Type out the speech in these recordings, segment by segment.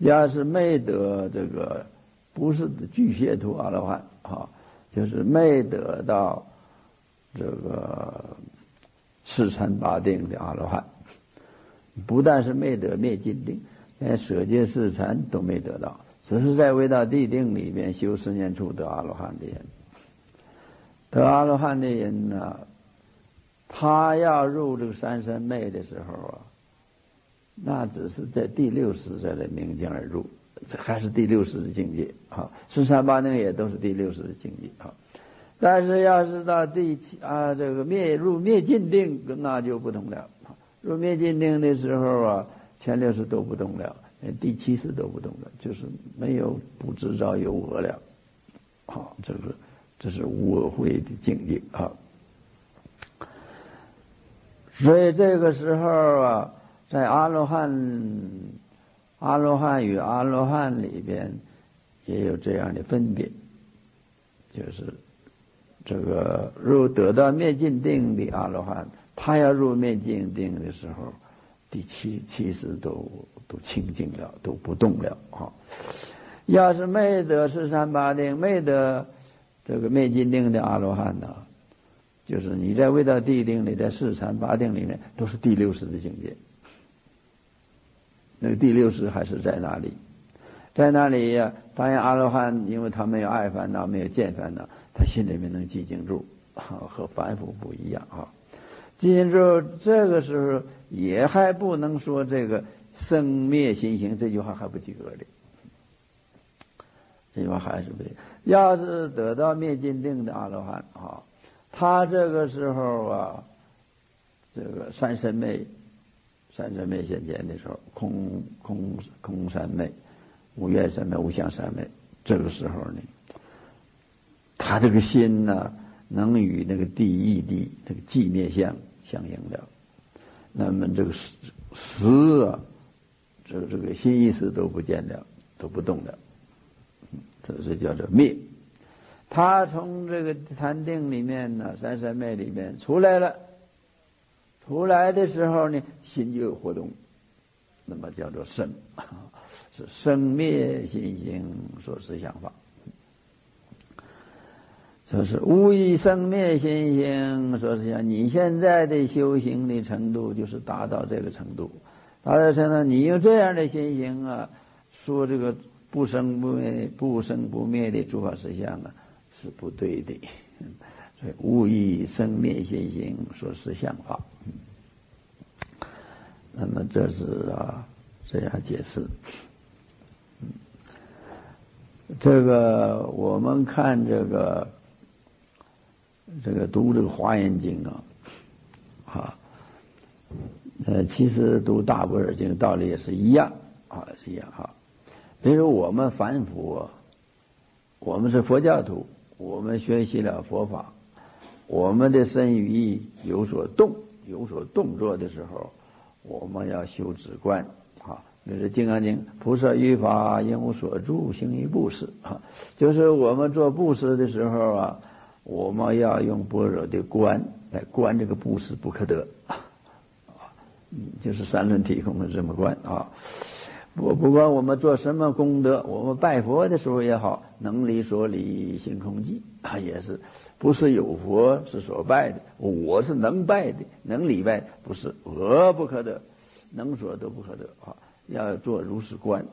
要是没得这个不是巨蟹图阿罗汉就是没得到这个四禅八定的阿罗汉，不但是没得灭尽定，连舍戒四禅都没得到，只是在未到地定里面修10年处得阿罗汉的人。得阿罗汉的人呢，他要入这个三身昧的时候那只是在第60才来明镜而入，这还是第60的境界四禅八定也都是第60的境界但是要是到这个入灭尽定，那就不同了。入灭尽定的时候前60都不动了，连第70都不动了，就是没有不知照有我了这是无我慧的境界所以这个时候在阿罗汉与阿罗汉里边也有这样的分别，就是这个得到灭尽定的阿罗汉，他要入灭尽定的时候，第70都清净了，都不动了要是没得四禅八定，没得这个灭尽定的阿罗汉呢，就是你在未到地定里，在四禅八定里面都是第60的境界。那个第60还是在哪里？在那里当然阿罗汉因为他没有爱烦恼，没有见烦恼，他心里面能寂静住和凡夫不一样寂静住这个时候也还不能说这个生灭心行这句话还不及格的，这句话还是不行。要是得到灭尽定的阿罗汉他这个时候这个三身昧现前的时候，空三昧、无愿三昧、无相三昧，这个时候呢，他这个心呢，能与那个第一的这个寂灭相相应了。那么这个识这个心意识都不见了，都不动了，这是叫做灭。他从这个禅定里面呢，三身昧里面出来了，出来的时候呢，心就有活动，那么叫做生，是生灭心行所思想法，就是无以生灭心行所思想。你现在的修行的程度就是达到这个程度，达到程度，你用这样的心行说这个不生不灭的诸法实相是不对的，所以无以生灭心行所思想法。那么这是这样解释。这个我们看这个读这个华严经其实读大般若经道理也是一样是一样比如我们凡夫我们是佛教徒，我们学习了佛法，我们的身语意有所动作的时候，我们要修止观比如《金刚经》，菩萨于法应无所住，行于布施就是我们做布施的时候我们要用般若的观来观这个布施不可得就是三轮体空的这么观不管我们做什么功德，我们拜佛的时候也好，能离所理行空寂也是不是有佛是所拜的，我是能拜的，能礼拜，不是不可得，能所都不可得要做如是观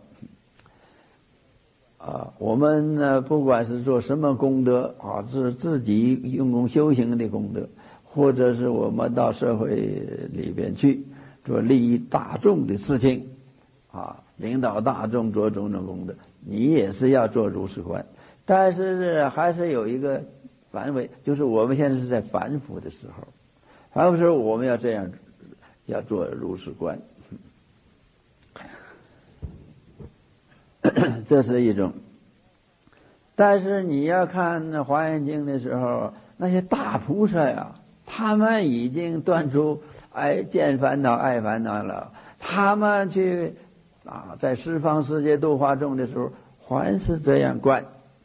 我们呢，不管是做什么功德自己用功修行的功德，或者是我们到社会里边去做利益大众的事情领导大众做种种功德，你也是要做如是观。但是还是有一个范围，就是我们现在是在凡夫的时候，凡夫时候我们要这样，要做如是观这是一种。但是你要看华严经的时候，那些大菩萨他们已经断除见烦恼爱烦恼了，他们去在十方世界度化众的时候还是这样观，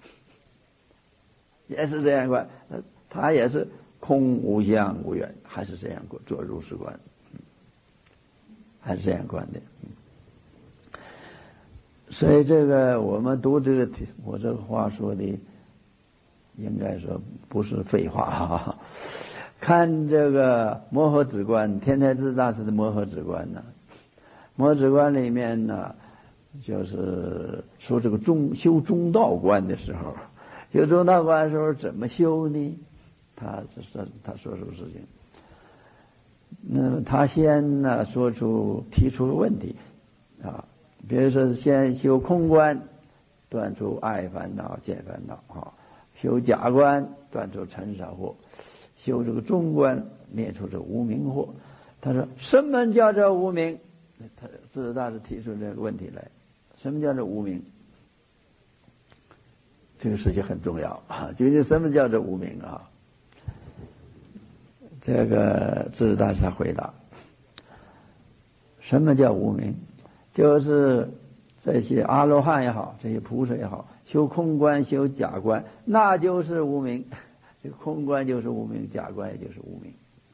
也是这样观，他也是空无相无缘，还是这样做如是观，还是这样观的。 所以这个我们读这个，我这个话说的应该说不是废话哈。看这个摩诃止观，天台智大师的摩诃止观呢，摩诃止观里面呢，就是说这个修中道观的时候，修中道观的时候怎么修呢？他说出事情。那么他先呢提出了问题啊，比如说先修空观，断除爱烦恼见烦恼啊；修假观，断除尘少惑；修这个中观，灭除这无明惑。他说什么叫做无明？他智大师提出这个问题来，什么叫做无明？这个事情很重要啊，究竟什么叫做无明啊？这个智大师他回答，什么叫无明？就是这些阿罗汉也好，这些菩萨也好，修空观修假观，那就是无明。这个空观就是无明，假观也就是无明，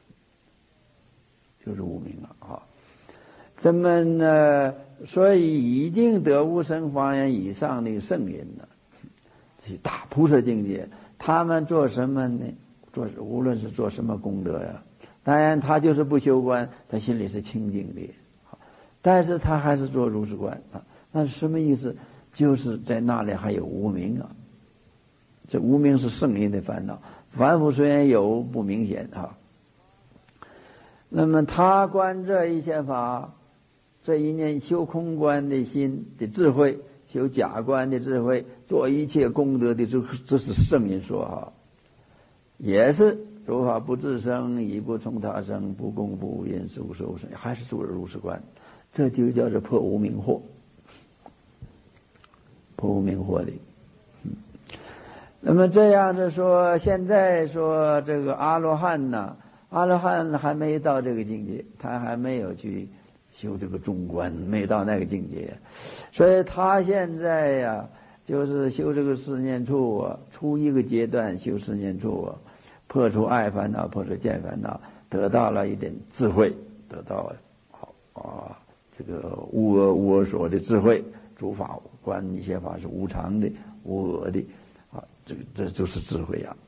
就是无明了啊。咱们呢，所以已经得无生法眼以上的圣人呢，这些大菩萨境界，他们做什么呢？无论是做什么功德呀，当然他就是不修观，他心里是清净的，但是他还是做如是观啊。那是什么意思？就是在那里还有无明啊。这无明是圣人的烦恼，凡夫虽然有，不明显啊。那么他观这一切法，这一念修空观的心的智慧，修假观的智慧，做一切功德的这是圣人说哈。也是诸法不自生，亦不从他生，不共不无因，是无受生，还是做如是观，这就叫做破无明惑，破无明惑的。那么这样子说，现在说这个阿罗汉呢，阿罗汉还没到这个境界，他还没有去修这个中观，没到那个境界，所以他现在呀，就是修这个四念处啊，出一个阶段修四念处啊，破除爱烦恼，破除见烦恼，得到了一点智慧，得到这个无我所的智慧，诸法观一切法是无常的、无我的啊，这就是智慧啊。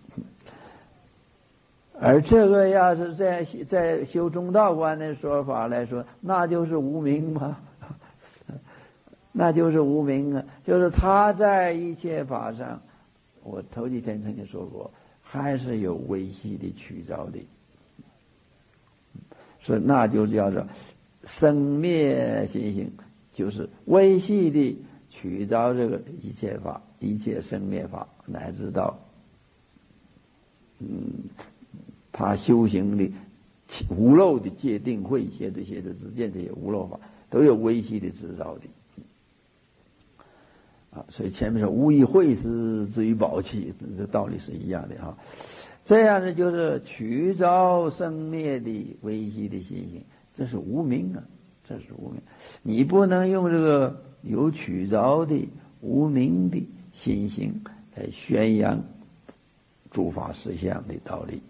而这个要是在修中道观的说法来说，那就是无明嘛，那就是无明啊，就是他在一切法上，我头几天曾经说过，还是有微细的取着的，所以那就叫做生灭心性，就是微细的取着这个一切法、一切生灭法，乃至到他修行的无漏的界定、慧协这些的知见，这些无漏法都有微细的知着的。所以前面说无以会师，至于宝器，这道理是一样的哈。这样呢，就是取着生灭的微细的心性，这是无明啊，这是无明。你不能用这个有取着的无明的心性来宣扬诸法实相的道理，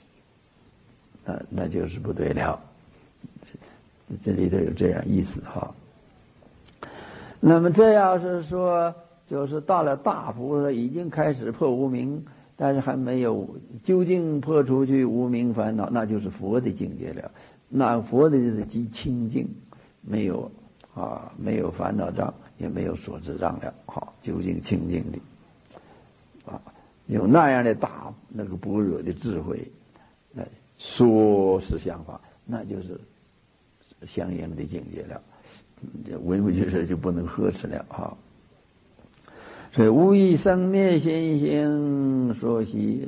那就是不对了。这里头有这样意思哈。那么这要是说，就是到了大菩萨已经开始破无明，但是还没有究竟破除去无明烦恼，那就是佛的境界了。那佛的就是极清净，没有烦恼障，也没有所知障了，究竟清净的有那样的大那个般若的智慧来说实相法，那就是相应的境界了。文物就是就不能呵斥了哈。所以无以生灭心性，说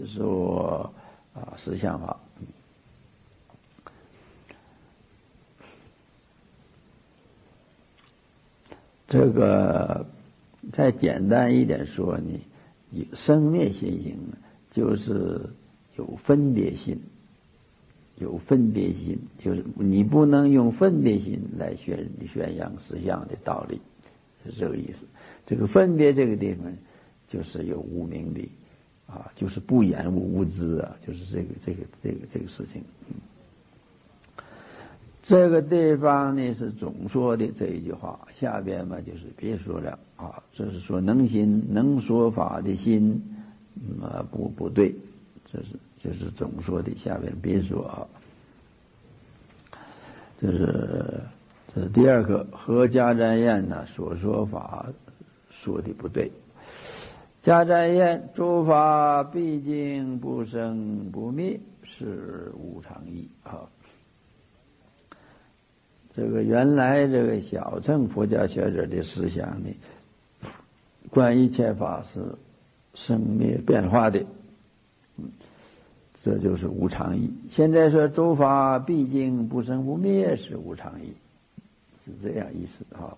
实相法。这个再简单一点说呢，生灭心性就是有分别心。有分别心，就是你不能用分别心来宣扬实相的道理，是这个意思。这个分别这个地方，就是有无明的就是不言无知啊，就是这个事情。 这个地方呢是总说的这一句话，下边嘛就是别说了啊。这是说能心能说法的心，不对，这是总说的，下边别说啊。这是第二个，和迦旃延呢所说法说的不对。迦旃延诸法毕竟不生不灭，是无常义啊。这个原来这个小乘佛教学者的思想呢，观一切法是生灭变化的，这就是无常义。现在说诸法毕竟不生不灭，是无常义，是这样意思啊。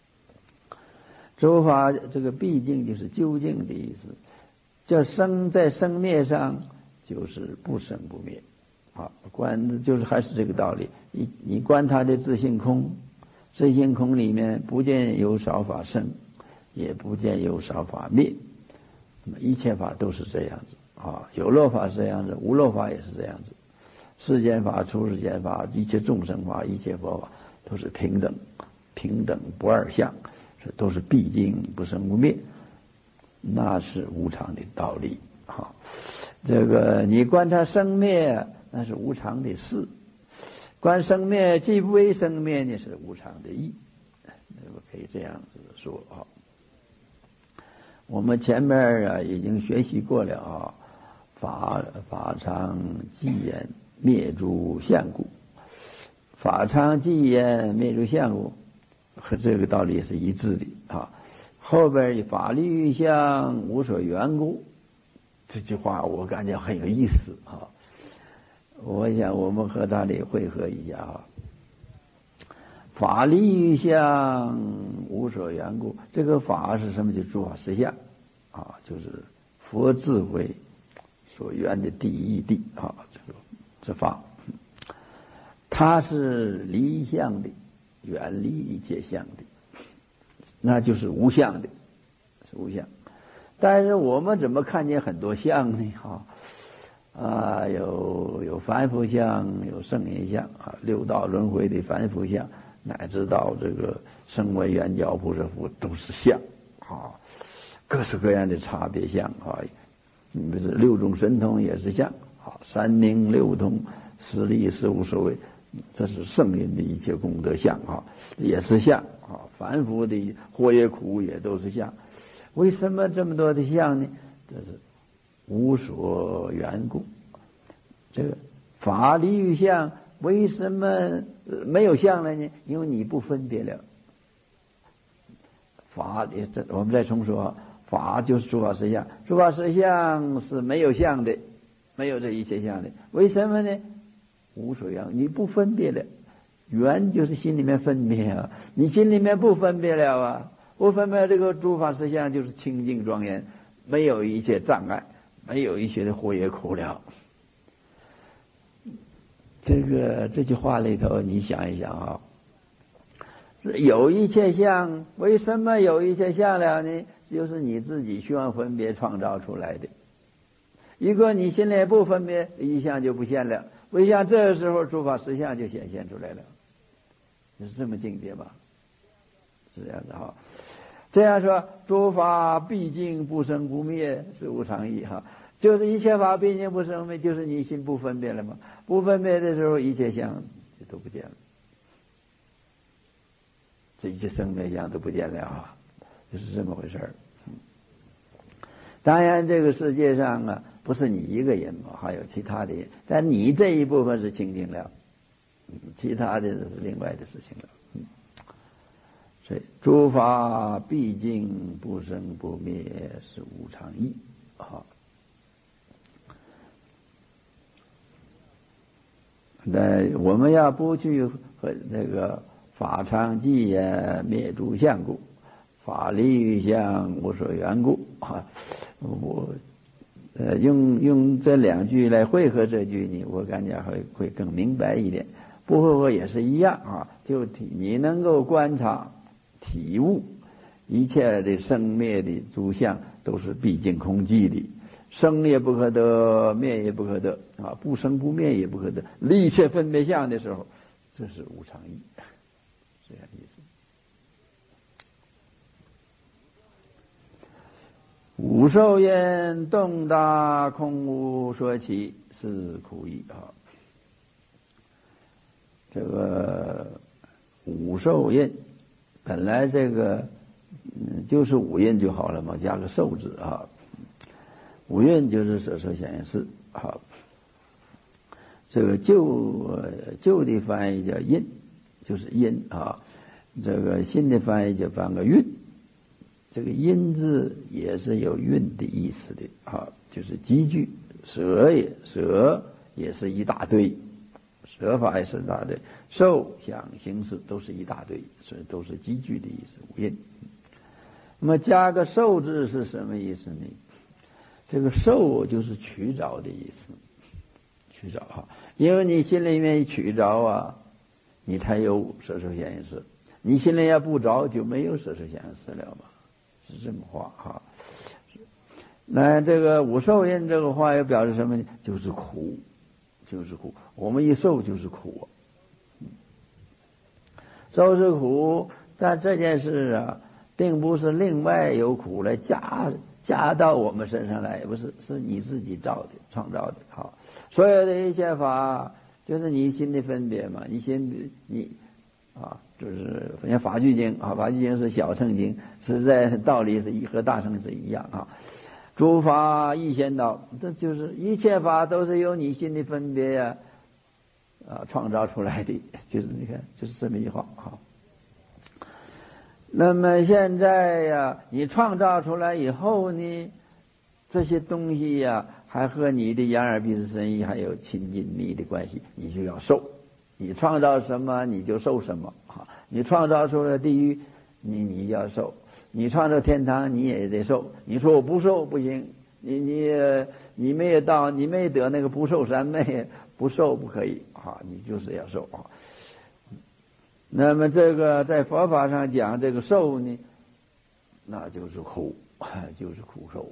诸法这个毕竟就是究竟的意思，叫生在生灭上就是不生不灭啊，观就是还是这个道理。你观它的自性空，自性空里面不见有少法生，也不见有少法灭，那么一切法都是这样子啊，有漏法是这样子，无漏法也是这样子，世间法、出世间法、一切众生法、一切佛法都是平等不二相，这都是毕竟不生不灭，那是无常的道理啊。这个你观它生灭，那是无常的事；观生灭既不为生灭呢，是无常的义。可以这样子说啊。我们前面已经学习过了啊，法常寂焉灭诸相故，法常寂焉灭诸相故，和这个道理是一致的啊。后边法律欲相无所缘故，这句话我感觉很有意思啊。我想我们和他里汇合一下啊。法律欲相无所缘故，这个法是什么？就是诸法实相啊，就是佛智慧所缘的第一谛啊，这法，它是离相的，远离一切相的，那就是无相的，是无相。但是我们怎么看见很多相呢？有凡夫相，有圣人相啊，六道轮回的凡夫相，乃至到这个声闻缘觉不是佛都是相啊，各式各样的差别相啊。你比如六种神通也是相啊，三明六通、十力、十无所谓，这是圣人的一切功德相啊，也是相啊。凡夫的祸业苦也都是相。为什么这么多的相呢？这是无所缘故。这个法理与相为什么没有相了呢？因为你不分别了。法我们再重说，法就是诸法实相，诸法实相是没有相的，没有这一切相的。为什么呢？无所缘，你不分别了。缘就是心里面分别啊，你心里面不分别了啊，不分别这个诸法实相就是清净庄严，没有一切障碍，没有一切的祸业苦了。这句话里头，你想一想啊，有一切相，为什么有一切相了呢？就是你自己需要分别创造出来的。如果你心里不分别，一相就不现了。为像这个时候，诸法实相就显现出来了，是这么境界吧？是这样的哈。这样说，诸法毕竟不生不灭，是无常义哈。就是一切法毕竟不生不灭，就是你心不分别了嘛。不分别的时候，一切相就都不见了，这一切生灭相都不见了啊，就是这么回事儿。当然，这个世界上啊，不是你一个人嘛，还有其他的人，但你这一部分是清净了，其他的是另外的事情了。所以诸法毕竟不生不灭，是无常义啊。我们要不去和那个法常寂焉灭诸相故，法理与相无所缘故啊。我用这两句来汇合这句呢，我感觉会更明白一点。不汇合也是一样啊，就你能够观察体悟一切的生灭的诸相都是毕竟空寂的，生也不可得，灭也不可得啊，不生不灭也不可得。离一切分别相的时候， 这是无常义，这样的意思。无受因动大空无所起，是苦义啊。这个无受因，本来这个就是五蕴就好了嘛，加个受字啊。五蕴就是色受想行识啊。这个旧的翻译叫因，就是因啊。这个新的翻译就翻个蕴。这个因字也是有蕴的意思的啊，就是积聚。舍也是一大堆，舍法也是一大堆，受想行识都是一大堆，所以都是积聚的意思。五蕴。那么加个受字是什么意思呢？这个受就是取着的意思，取着哈，因为你心里面取着啊，你才有色受想行识。你心里要不着，就没有色受想行识了嘛，是这么话哈。那这个无受因这个话又表示什么呢？就是苦，就是苦。我们一受就是苦，受是苦，但这件事啊，并不是另外有苦来加到我们身上来，不是，是你自己造的、创造的。好，所有的一切法就是你心的分别嘛，你就是像法句经啊，法句经是小乘经，实在道理是和大乘是一样啊。诸法亦先导，这就是一切法都是由你心的分别呀创造出来的，就是你看，就是这么一句话啊。那么现在呀，你创造出来以后呢，这些东西呀，还和你的眼耳鼻舌身意还有亲近密的关系，你就要受。你创造什么，你就受什么啊。你创造出了地狱，你要受。你创造天堂，你也得受。你说我不受不行，你没有得那个不受三昧，不受不可以啊，你就是要受啊。那么这个在佛法上讲这个受呢，那就是苦，就是苦受。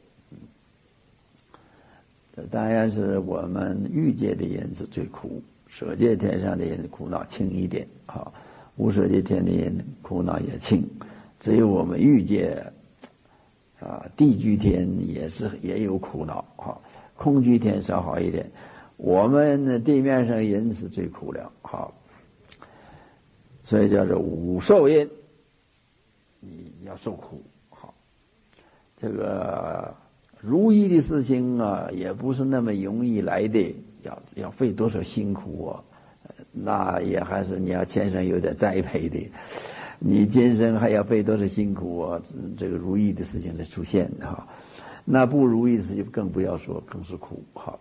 这当然是我们欲界的人是最苦，舍界天上的人苦恼轻一点啊，无舍界天的人苦恼也轻。只有我们欲界地居天也有苦恼啊，空居天稍好一点。我们地面上人是最苦了啊，所以叫做无受因，你要受苦。好，这个如意的事情啊，也不是那么容易来的，要费多少辛苦啊，那也还是你要天生有点栽培的。你今生还要费多少辛苦啊？这个如意的事情才出现哈，那不如意的事情更不要说，更是苦哈。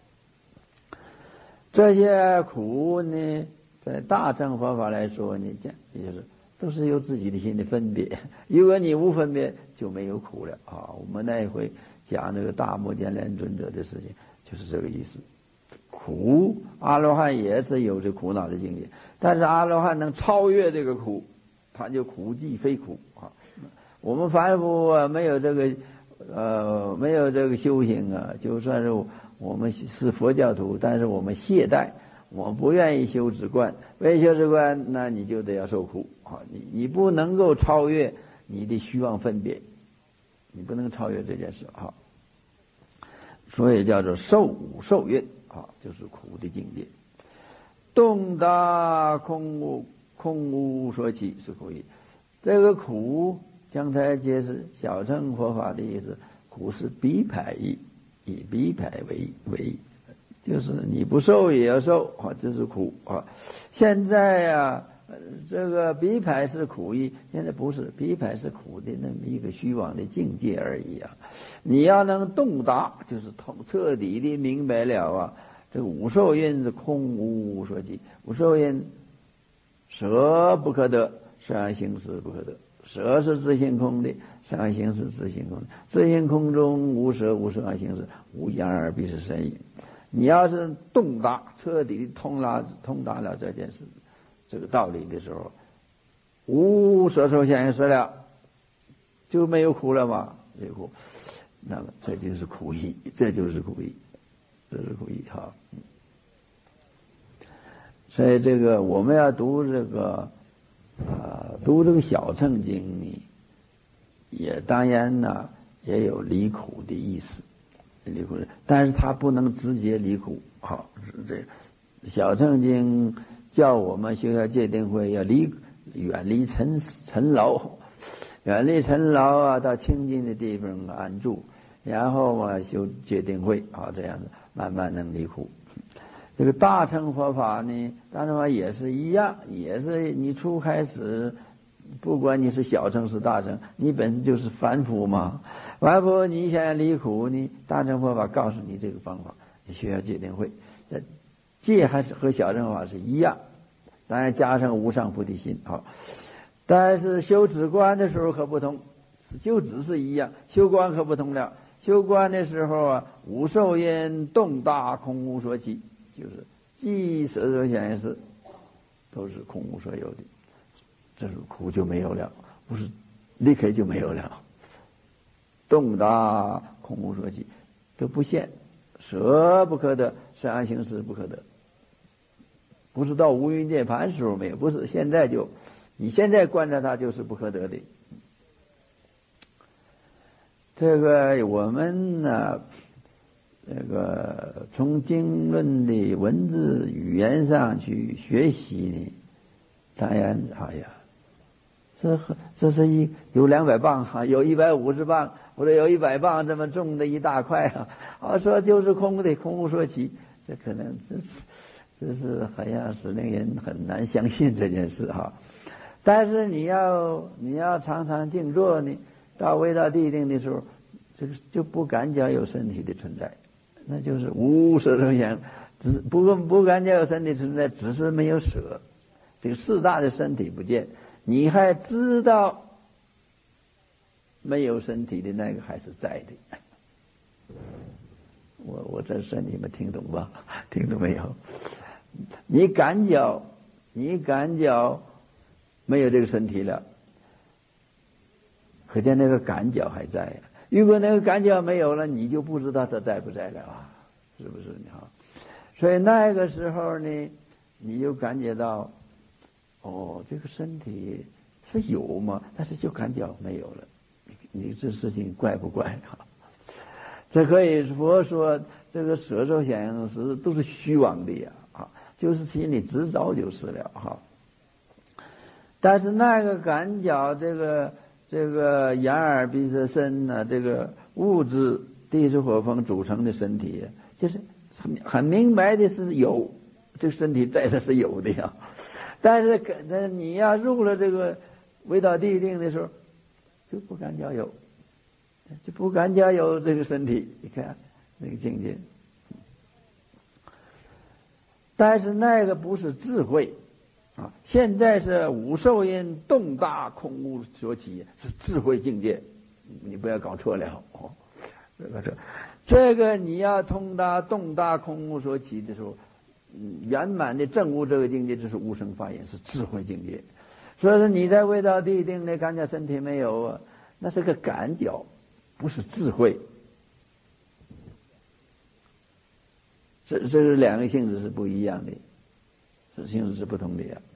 这些苦呢，在大乘佛法来说呢，也就是都是由自己的心的分别。如果你无分别，就没有苦了啊。我们那一回讲这个大目犍连尊者的事情，就是这个意思。苦，阿罗汉也是有这苦恼的境界，但是阿罗汉能超越这个苦。他就苦即非苦啊！我们凡夫啊，没有这个修行啊，就算是我们是佛教徒，但是我们懈怠，我们不愿意修止观，不愿意修止观，那你就得要受苦啊！你不能够超越你的虚妄分别，你不能超越这件事啊！所以叫做受蕴啊，就是苦的境界。动大空无所起，是苦义。这个苦刚才解释小乘佛法的意思，苦是逼排义，以逼排为义，就是你不受也要受啊，这是苦啊。现在啊，这个逼排是苦义，现在不是，逼排是苦的那么一个虚妄的境界而已啊。你要能洞达，就是彻底的明白了啊，这个无受因是空无所起，无受因舍不可得，善行识不可得。舍是自性空的，善行是自性空的。自性空中无舍无善行识，无眼耳鼻舌身意。你要是洞达，彻底的通达了这件事，这个道理的时候，无舍受想行识了，就没有苦了嘛？没有苦，那么这就是苦义，这就是苦义，这是苦义哈。 所以这个我们要读这个读这个小乘经呢，也当然呢也有离苦的意思，离苦的，但是它不能直接离苦。好，是这个小乘经叫我们修下戒定慧，要远离尘劳，远离尘劳啊，到清净的地方安住，然后啊修戒定慧，好，这样子慢慢能离苦。这个大乘佛法呢，大乘法也是一样，也是你初开始，不管你是小乘是大乘，你本身就是凡夫嘛。凡夫你想要离苦呢，大乘佛法告诉你这个方法，你学下戒定慧，戒还是和小乘法是一样，当然加上无上菩提心。好，但是修止观的时候可不同，修止是一样，修观可不同了。修观的时候啊，无受因，动大，空无所起。就是即色受想行识都是空无所有的，这是苦就没有了，不是离开就没有了。动达空无所起都不现，舍不可得，善行识不可得。不是到无余涅槃时候没有，不是现在就，你现在观察它就是不可得的。这个我们呢，这个从经论的文字语言上去学习呢，当然哎呀，这是有200磅哈，有150磅，或者有100磅这么重的一大块啊，说就是空的，空无所起，这可能这是好像是令人很难相信这件事哈。但是你要常常静坐呢，到未到地定的时候，这个就不感觉有身体的存在。那就是无舍受想，不感觉有身体存在，只是没有舍，这个4大的身体不见，你还知道没有身体的那个还是在的。我这身体们听懂吧？听懂没有？你感觉没有这个身体了，可见那个感觉还在呀。如果那个感觉没有了，你就不知道它在不在了啊，是不是？你好，所以那个时候呢，你就感觉到，这个身体是有嘛，但是就感觉没有了。你这事情怪不怪啊？这可以说这个舍受想行识都是虚妄的呀，就是心里知道就是了哈。但是那个感觉这个眼耳鼻舌身呢，这个物质地水火风组成的身体，就是很明白的是有这个身体在，它是有的呀。但是你要入了这个未到地定的时候，就不感觉有，就不感觉有这个身体。你看那个境界，但是那个不是智慧。现在是无受因，动大，空无所起，是智慧境界，你不要搞错了。这个你要通达动大空无所起的时候，圆满的证悟这个境界就是无生法眼，是智慧境界。所以说你在未到地定的感觉身体没有啊，那是个感觉，不是智慧。这是2个性质是不一样的。这性质是不同的呀。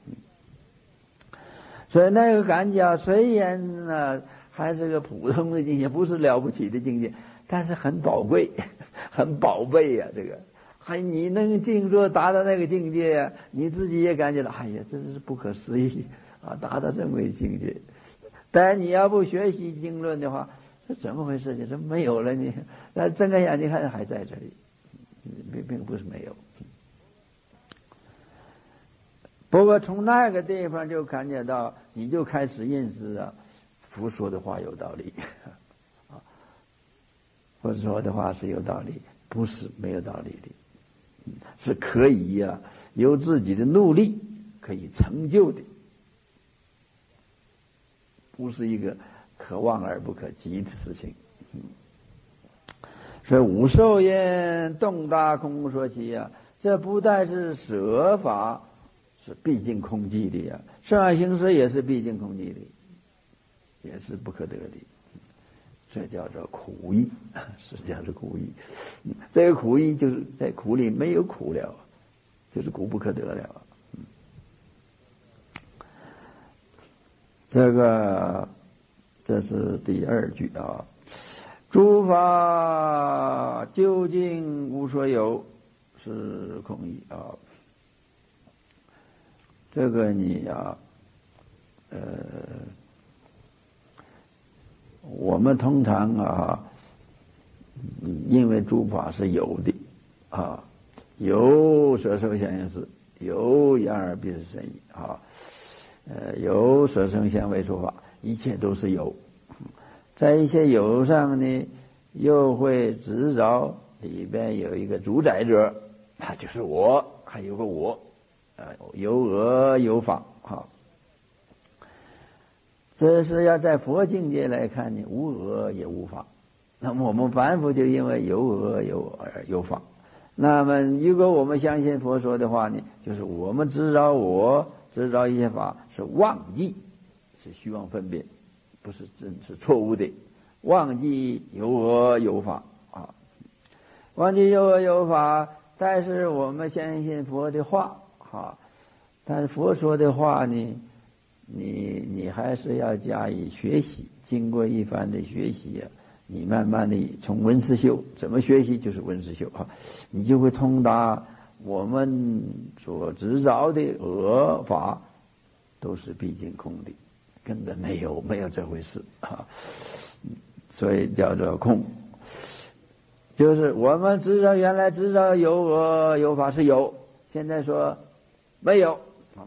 所以那个感觉虽然呢还是个普通的境界，不是了不起的境界，但是很宝贵，很宝贝呀。这个你能静坐达到那个境界呀，你自己也感觉到，哎呀，真是不可思议啊！达到这么一境界。但你要不学习经论的话，这怎么回事？你怎么没有了呢？但睁开眼睛看还在这里，并不是没有。不过从那个地方就感觉到，你就开始认识佛说的话有道理佛说的话是有道理，不是没有道理的，是可以由自己的努力可以成就的，不是一个可望而不可及的事情。所以无受因，动大空无所起这不但是舍法是毕竟空寂的呀，善行识也是毕竟空寂的，也是不可得的。这叫做苦役，实际上是苦役。这个苦役就是在苦里没有苦了，就是苦不可得了。 这是第二句啊。诸法究竟无所有，是空义啊。这个你啊，我们通常啊，因为诸法是有的啊，有色受想行识，有眼耳鼻舌身意啊，有色声香味触法，一切都是有。在一些有上呢，又会执着里边有一个主宰者，那就是我，还有个我，有我有法啊。这是要在佛境界来看呢，无我也无法。那么我们凡夫就因为有我有法。那么如果我们相信佛说的话呢，就是我们执着执着一些法是妄记，是虚妄分别，不是真是错误的。妄记有我有法啊，妄记有我有法，但是我们相信佛的话啊，但是佛说的话呢，你还是要加以学习，经过一番的学习啊，你慢慢的从闻思修，怎么学习就是闻思修啊，你就会通达我们所执着的恶法都是毕竟空的，根本没有这回事啊，所以叫做空。就是我们原来知道有恶有法是有，现在说没有，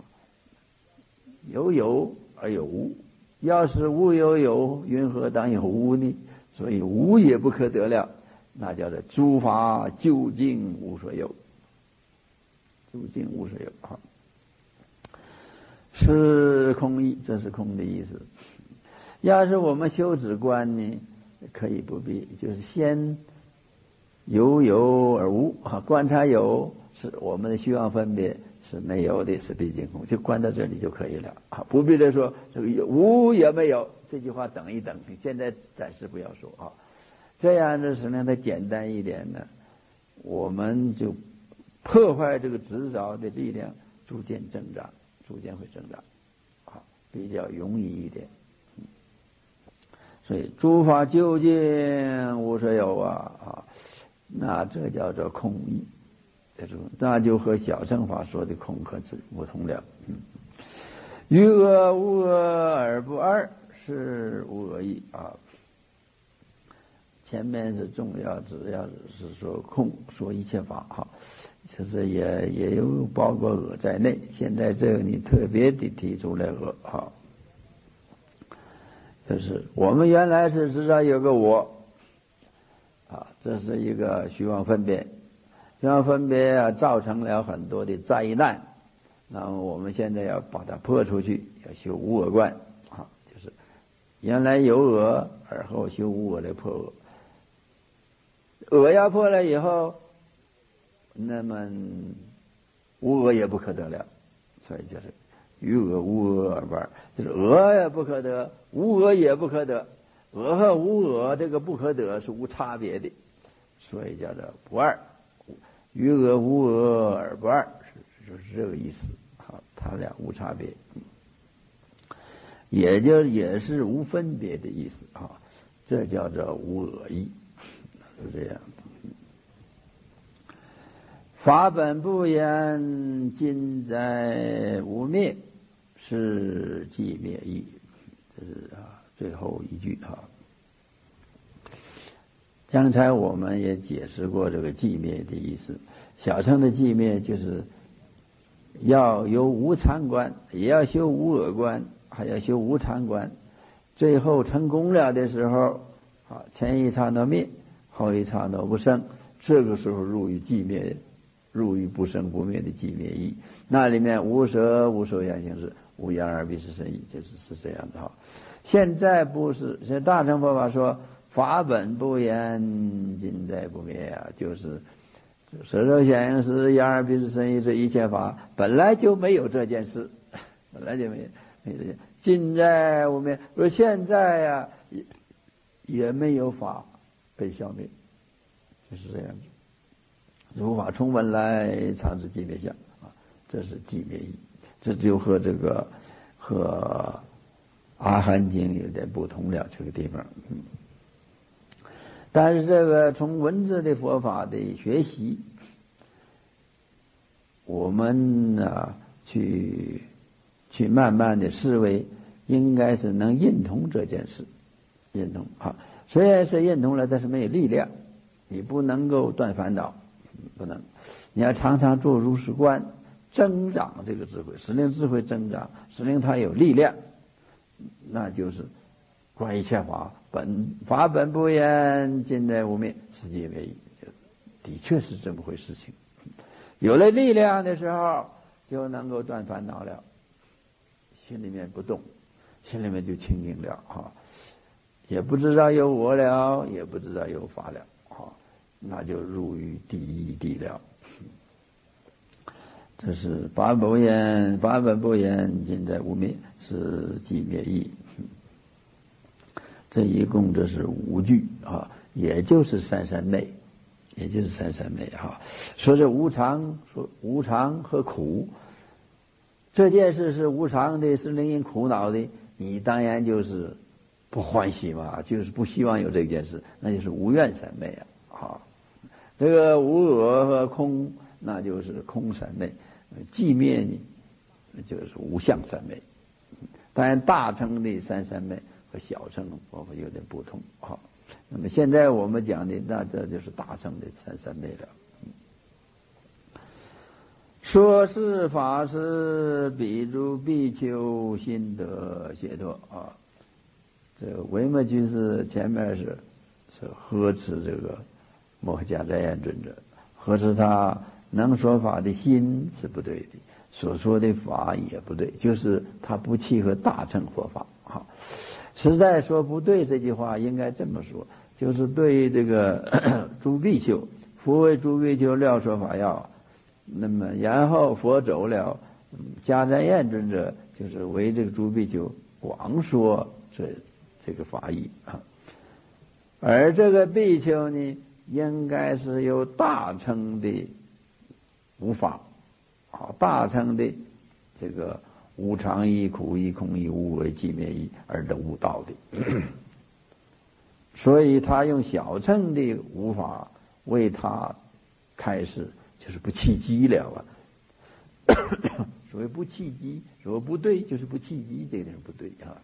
有而有无，要是无有，云何当有无呢？所以无也不可得了，那叫做诸法究竟无所有，究竟无所有啊，是空义，这是空的意思。要是我们修止观呢，可以不必，就是先有而无啊，观察有是我们的虚妄分别是没有的，是毕竟空，就观到这里就可以了啊，不必再说这个无也没有，这句话等一等，现在暂时不要说啊。这样的是让它简单一点呢，我们就破坏这个执着的力量逐渐会增长啊，比较容易一点。所以诸法究竟无所有啊，那这叫做空义，那就和小乘法说的空可是不同了。于我无我而不二，是无我义啊。前面是重要，只要是说空，说一切法哈，其实也有包括我在内。现在这个你特别的提出来我哈。就是我们原来是知道有个我啊，这是一个虚妄分别，虚妄分别啊，造成了很多的灾难。那么我们现在要把它破出去，要修无我观啊，就是原来有我，而后修无我来破我。我要破了以后，那么无我也不可得了，所以就是于我无我而不二，就是我也不可得，无我也不可得，我和无我这个不可得是无差别的，所以叫做不二。于我无我而不二，就是这个意思。好，他俩无差别，也是无分别的意思啊，这叫做无我义，是这样。法本不言，尽在无灭，是寂灭义。这是最后一句啊。刚才我们也解释过这个寂灭的意思。小乘的寂灭就是要有无常观，也要修无我观，还要修无常观。最后成功了的时候，前一刹那灭，后一刹那不生，这个时候入于寂灭。入于不生不灭的寂灭义，那里面无色无受想行识，无眼耳鼻舌身意，是这样的哈。现在不是，现在大乘佛法说法本不言，尽在不灭啊，就是色受想行识、眼耳鼻舌身意这一切法本来就没有这件事，本来就没有这件，尽在无灭。说现在啊也没有法被消灭，就是这样子。如法从本来，常知寂灭相啊，这是寂灭义。这就和这个阿含经有点不同了这个地方。但是这个从文字的佛法的学习，我们去慢慢的思维，应该是能认同这件事，认同啊。虽然是认同了，但是没有力量，你不能够断烦恼，不能。你要常常做如是观，增长这个智慧，使令智慧增长，使令它有力量，那就是观一切法法本不言，尽在无灭，世界为一，的确是这么回事情。有了力量的时候，就能够断烦恼了，心里面不动，心里面就清净了啊，也不知道有我了，也不知道有法了啊，那就入于第一地了。这是法本不言，尽在无灭，是即灭义。这一共这是五句啊，也就是三三昧，说这无常，说无常和苦，这件事是无常的，是令人苦恼的，你当然就是不欢喜嘛，就是不希望有这件事，那就是无愿三昧啊。这个无我和空，那就是空三昧，寂灭呢，就是无相三昧。当然大乘的三三昧和小乘佛法有点不同啊。那么现在我们讲的，那这就是大乘的三三昧了。说是法师比诸比丘心得解脱啊。这个维摩居士前面是呵斥这个摩诃迦叶尊者，呵斥他能说法的心是不对的，所说的法也不对，就是他不契合大乘佛法。好，实在说不对这句话应该这么说，就是对这个诸比丘，佛为诸比丘料说法要，那么然后佛走了，迦旃延尊者就是为这个诸比丘广说这个法义啊。而这个比丘呢，应该是有大乘的无法啊，大乘的这个无常义、苦义、空义、无为、寂灭义而得悟道的，所以他用小乘的无法为他开示，就是不契机了啊。所谓不契机，所谓不对，就是不契机，这点不对啊。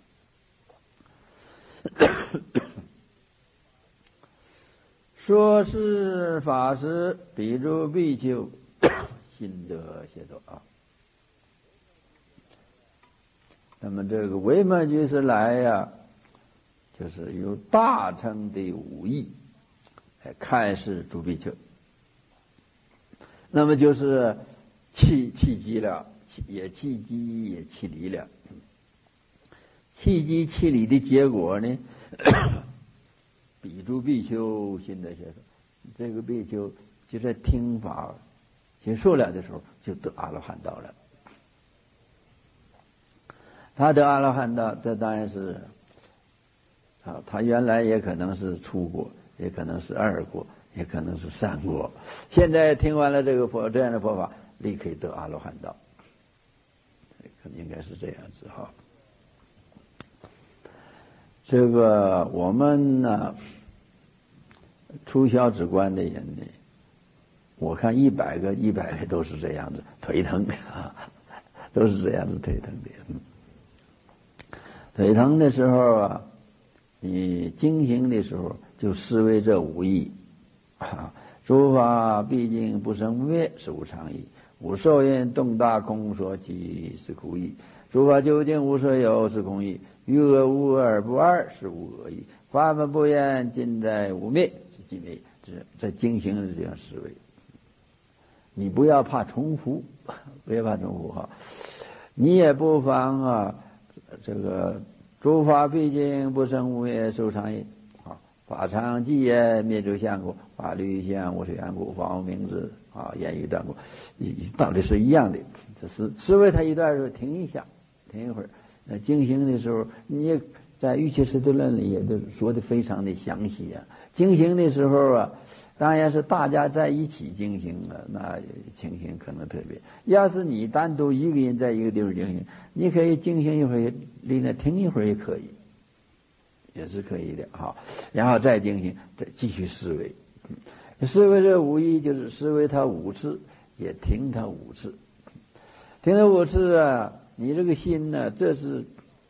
说是法师比诸比丘心得解脱啊。那么这个维摩居士来呀，就是有大乘的武艺来开示诸比丘，那么就是契机了，也契机也契理了。契机契理的结果呢，比诸比丘心得解脱，这个比丘就在听法结束了的时候，就得阿罗汉道了。他得阿罗汉道，这当然是啊，他原来也可能是初果，也可能是二果，也可能是三果。现在听完了这样的佛法，立刻得阿罗汉道，可能应该是这样子哈。这个我们呢，出小止观的人呢，我看100个都是这样子，腿疼啊，都是这样子腿疼的。腿疼的时候啊，你经行的时候就思维这五义啊，诸法毕竟不生不灭，是无常义；无受因动大空所起，是苦义；诸法究竟无所有，是空义；于恶无二不二，是无恶义；法本不言，尽在无灭，是寂灭义。这经行是这样思维。你不要怕重复，不要怕重复哈。你也不妨啊，这个诸法毕竟不生不灭，受常义啊，法常寂也，灭诸相故，法律相无是缘故，法无明智啊，言语断故，道理是一样的。这是思维它一段时候停一下，停一会儿。经行的时候，你在《瑜伽师地论》里也都说的非常的详细啊。经行的时候啊， 当然是大家在一起进行了，那情形可能特别。要是你单独一个人在一个地方进行，你可以进行一会儿，立那停一会儿也可以，也是可以的哈。然后再进行，再继续思维。思维这无疑就是思维它5次，也停它5次，停了5次啊，你这个心呢，这是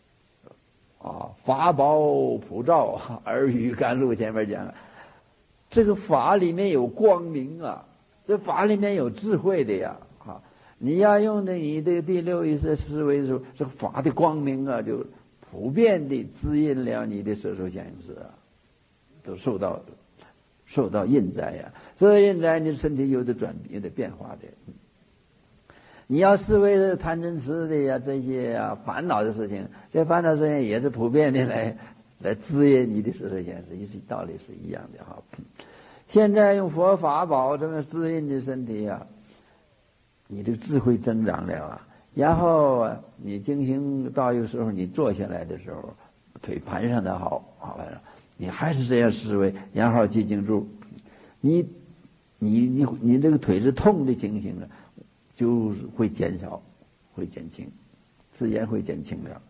法宝普照，耳语甘露前面讲，这个法里面有光明啊，这法里面有智慧的呀啊！你要用的你的第6意识思维的时候，这个法的光明啊，就普遍的滋润了你的色受想行识啊，都受到印在呀，所以印在你身体有的转变、有的变化的。你要思维的贪嗔痴的呀，这些烦恼的事情，这烦恼事情也是普遍的来滋润你的色受想行识，道理是一样的哈。现在用佛法宝这么滋润的身体啊，你的智慧增长了啊，然后你进行到一个时候，你坐下来的时候，腿盘上的好了，你还是这样思维，然后记清楚，你这个腿是痛的情形了，就会减少，会减轻，自然会减轻了，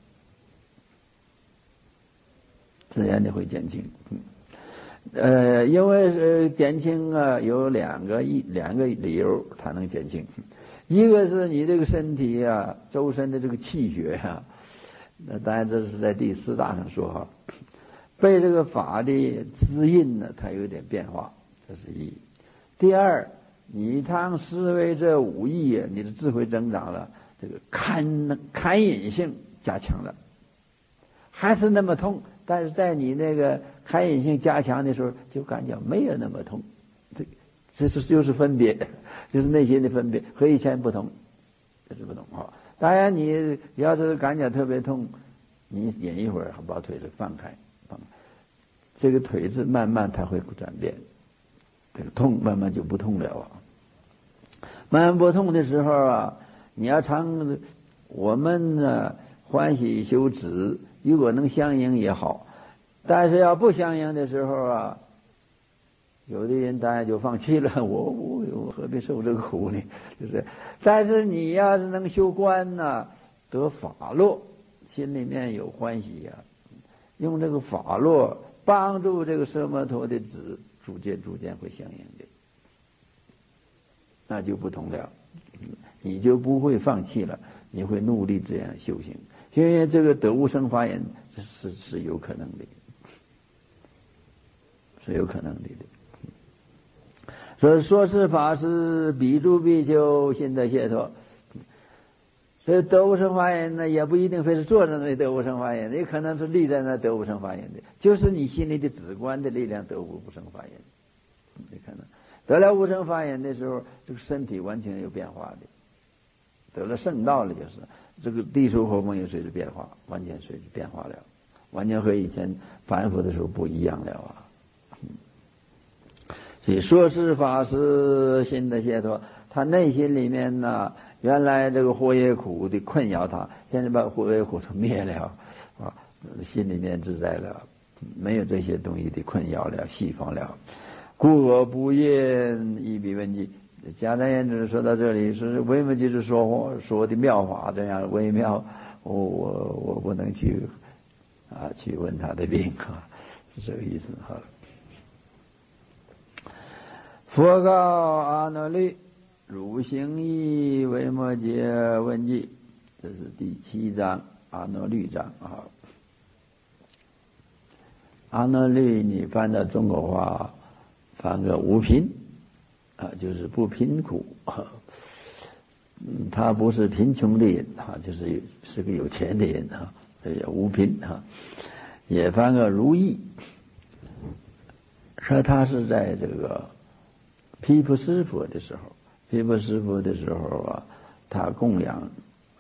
自然的会减轻。因为减轻啊，有两个理由它能减轻。一个是你这个身体啊，周身的这个气血啊，那当然这是在第4大上说哈，被这个法的滋润呢，它有点变化，这是一。第二，你当思维这5意啊，你的智慧增长了，这个堪隐性加强了，还是那么痛，但是在你那个堪隐性加强的时候，就感觉没有那么痛。这就是分别，就是内心的分别，和以前不同，这是不同啊。当然，你要是感觉特别痛，你忍一会儿，把腿子放开，这个腿子慢慢它会转变，这个痛慢慢就不痛了啊。慢慢不痛的时候啊，你要我们呢欢喜修止，如果能相应也好，但是要不相应的时候啊，有的人当然就放弃了，我何必受这个苦呢？就是，但是你要是能修观呢，得法乐，心里面有欢喜呀，用这个法乐帮助这个奢摩陀的止，逐渐会相应的，那就不同了，你就不会放弃了，你会努力这样修行，因为这个得无生法忍是有可能的，是有可能的。所以说是法师比诸比丘心得解脱，所以得无生法忍呢，也不一定非是坐在那里得无生法忍，也可能是立在那得无生法忍的，就是你心里的止观的力量得无生法忍。你看到得了无生法忍的时候，这个身体完全有变化的，得了圣道了，就是这个地水火风也随着变化，完全随着变化了，完全和以前凡夫的时候不一样了啊。所以说是法师心得解脱，他内心里面呢，原来这个活业苦的困扰他，现在把活业苦都灭了啊，心里面自在了，没有这些东西的困扰了，系放了。故我不言一笔文记。简单言之，说到这里是微妙就是说的妙法，这样微妙，我不能去问他的病啊，是这个意思哈。佛告阿耨律：汝行义维摩诘问记，这是第7章阿耨律章啊。阿耨律你翻到中国话，翻个无贫啊，就是不贫苦啊。他不是贫穷的人啊，是个有钱的人啊，无贫啊。也翻个如意，说他是在这个毗婆尸佛的时候啊，他供养，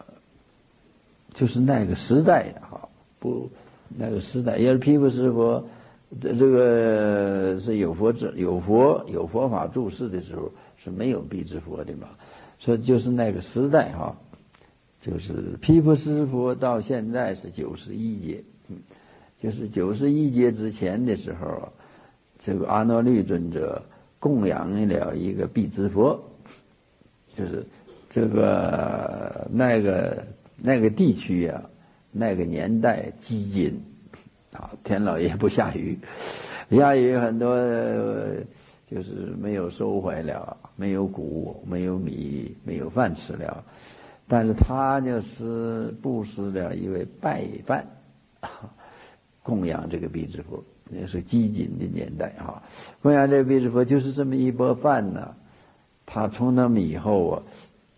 就是那个时代啊，那个时代，也是毗婆尸佛，这个是有佛法住世的时候是没有辟支佛的嘛，所以就是那个时代哈，就是毗婆尸佛到现在是91劫，就是91劫之前的时候，这个阿耨律尊者供养了一个辟支佛，就是这个那个地区啊，那个年代饥馑啊，天老爷不下雨，下雨很多就是没有收回了，没有谷，没有米，没有饭吃了。但是他就是布施了一位拜饭，供养这个辟支佛，那是饥馑的年代哈。供养这个辟支佛就是这么一钵饭呢，他从那么以后啊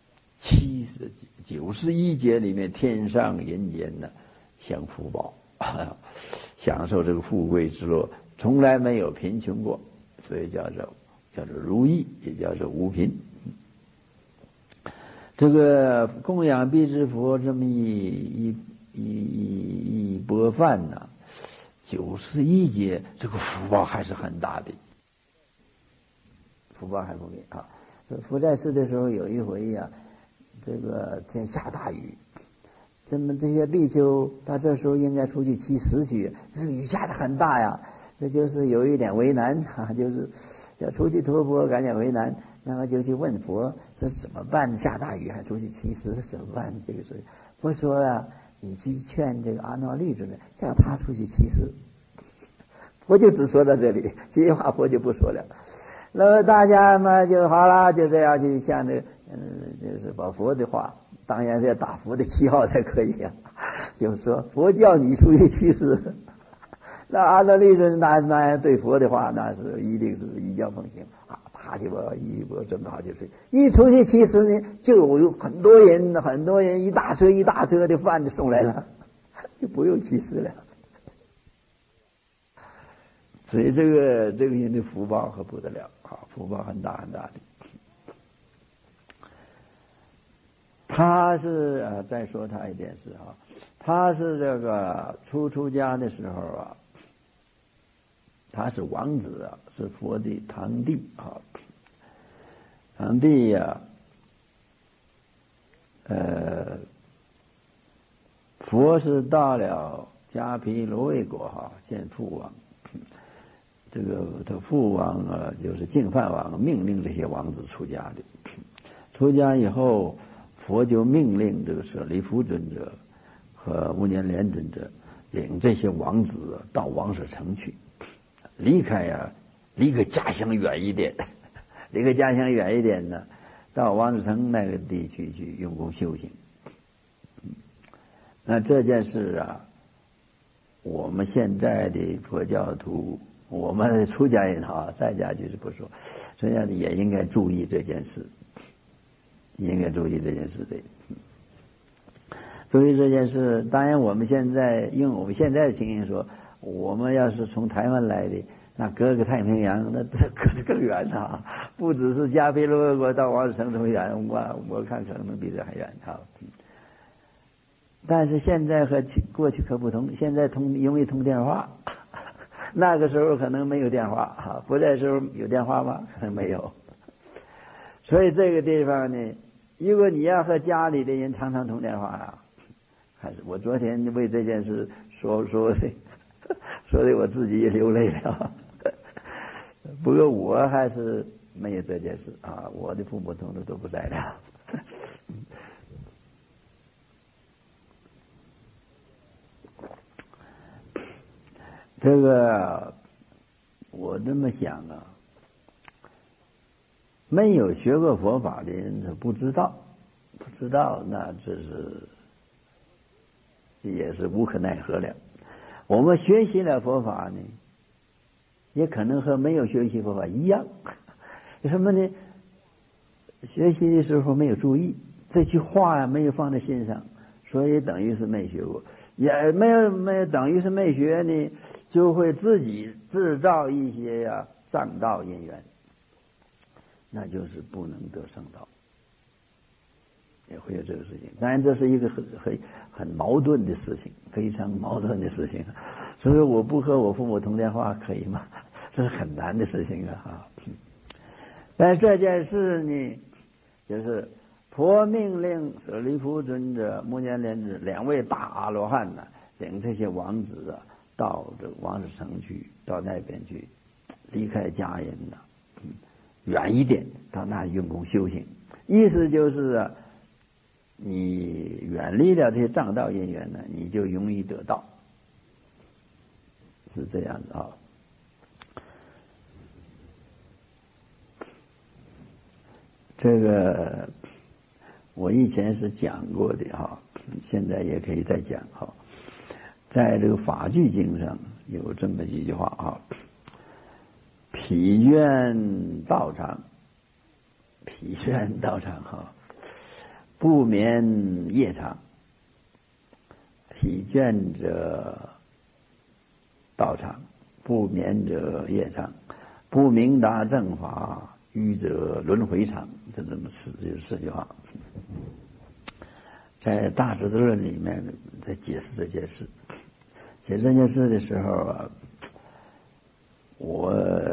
91劫里面天上人间呢享福报，享受这个富贵之乐，从来没有贫穷过，所以叫做如意，也叫做无贫。这个供养辟支佛这么一钵饭呢，91劫，这个福报还是很大的，福报还不给啊。佛在世的时候有一回呀，这个天下大雨，这么这些比丘他这时候应该出去乞食去，这个雨下得很大呀，这就是有一点为难啊，就是要出去托钵，感觉为难。那么就去问佛，说怎么办？下大雨还出去乞食怎么办？这个是佛说啊，你去劝这个阿耨律尊者，叫他出去乞食。佛就只说到这里，其余话佛就不说了。那么大家嘛就好了，就这样去向就是把佛的话，当然是要打佛的旗号才可以啊。就是说佛叫你出去乞食，那阿耨律尊那对佛的话，那是一定是依教奉行啊。他就我正好就是一出去乞食呢，就有很多人一大车的饭就送来了，就不用乞食了。所以这个人的福报可不得了啊，福报很大很大的。他是再说他一件事啊，他是这个出家的时候啊，他是王子啊，是佛的堂弟啊。堂弟呀，佛是到了迦毗罗卫国哈，见父王。这个他父王啊，就是净饭王，命令这些王子出家的。出家以后，佛就命令这个舍利弗尊者和目犍连尊者领这些王子到王舍城去，离开家乡远一点，离开家乡远一点呢，到王舍城那个地区去用功修行。那这件事啊，我们现在的佛教徒，我们出家人哈，在家就是不说，出家的也应该注意这件事，应该注意这件事的。注意这件事，当然我们现在用我们现在的情形说，我们要是从台湾来的，那隔个太平洋，那隔得更远啊！不只是迦毗罗卫国到王舍城这么远，我看可能比这还远啊。但是现在和过去可不同，现在容易通电话，那个时候可能没有电话啊，不在时候有电话吗？可能没有。所以这个地方呢，如果你要和家里的人常常通电话啊，还是我昨天为这件事说的我自己也流泪了。不过我还是没有这件事啊，我的父母都不在了。这个我这么想啊，没有学过佛法的人他不知道，那这是也是无可奈何了。我们学习了佛法呢，也可能和没有学习佛法一样。为什么呢？学习的时候没有注意，这句话没有放在心上，所以等于是没学过，也没有等于是没学呢，就会自己制造一些障道因缘，那就是不能得圣道，也会有这个事情。当然这是一个很矛盾的事情，非常矛盾的事情。所以我不和我父母通电话可以吗？这是很难的事情啊。但这件事呢，就是佛命令舍利弗尊者、目犍连尊者两位大阿罗汉呢，领这些王子啊，到这个王舍城去，到那边去，离开家人呢， 远一点，到那用功修行。意思就是你远离了这些障道因缘呢，你就容易得道，是这样子啊。这个我以前是讲过的哈，现在也可以再讲哈。在这个法句经上有这么一句话啊：疲倦道场，疲倦道场哈，不眠夜长。疲倦者道场，不眠者夜长。不明达正法，愚者轮回场。就这么四句话，在《大智度论》里面在解释这件事。解释这件事的时候啊，我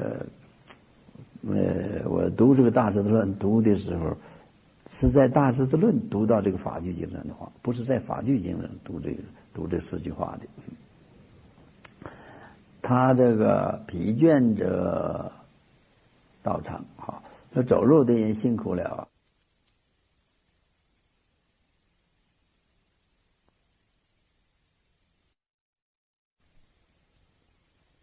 读这个《大智度论》读的时候，是在《大智度论》读到这个法句经上的话，不是在法句经上读这四句话的。他这个疲倦者道场，那走路的人辛苦了。